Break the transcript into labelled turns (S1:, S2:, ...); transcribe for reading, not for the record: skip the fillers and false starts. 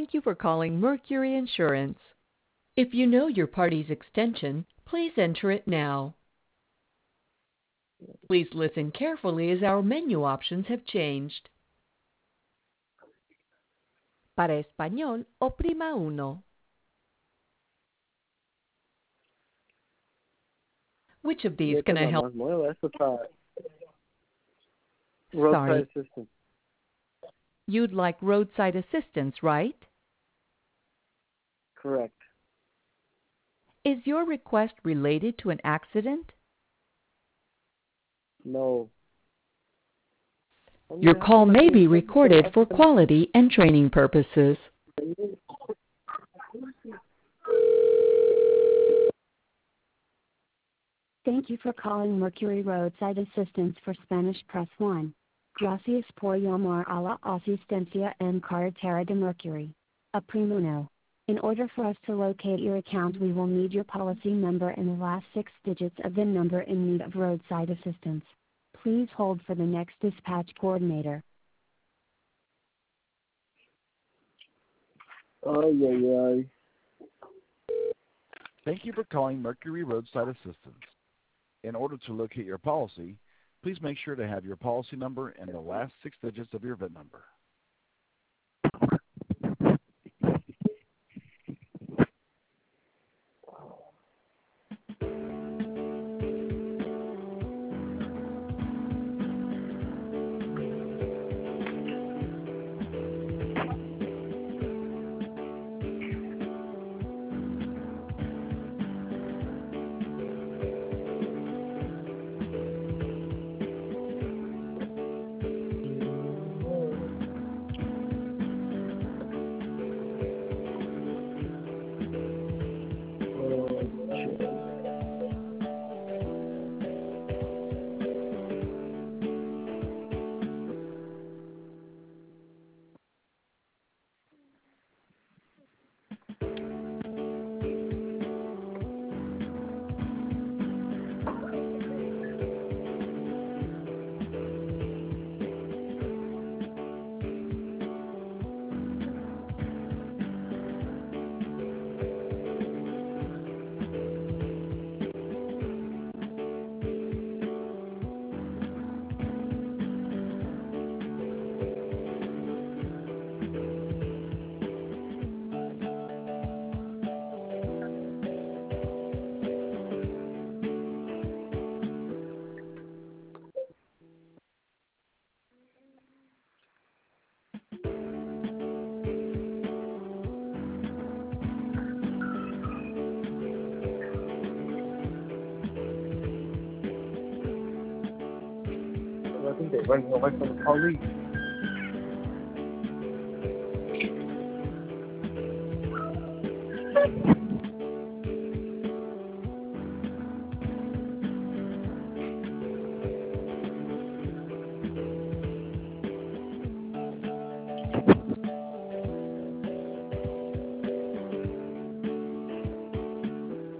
S1: Thank you for calling Mercury Insurance. If you know your party's extension, please enter it now. Please listen carefully as our menu options have changed. Para español, oprima uno. Which of these
S2: Esta
S1: can
S2: es
S1: I
S2: la
S1: help?
S2: más nueva. Esta está roadside
S1: Sorry,
S2: assistant.
S1: you'd like roadside assistance, right?
S2: Correct.
S1: Is your request related to an accident?
S2: No.
S1: Your call may be recorded for quality and training purposes.
S3: Thank you for calling Mercury Roadside Assistance. For Spanish, press 1. Gracias por llamar a la asistencia en carretera de Mercury. Oprima uno. In order for us to locate your account, we will need your policy number and the last 6 digits of the number in need of roadside assistance. Please hold for the next dispatch coordinator.
S2: Ay, ay, ay.
S4: Thank you for calling Mercury Roadside Assistance. In order to locate your policy, please make sure to have your policy number and the last 6 digits of your VIN number.
S2: I think they rang away from the police.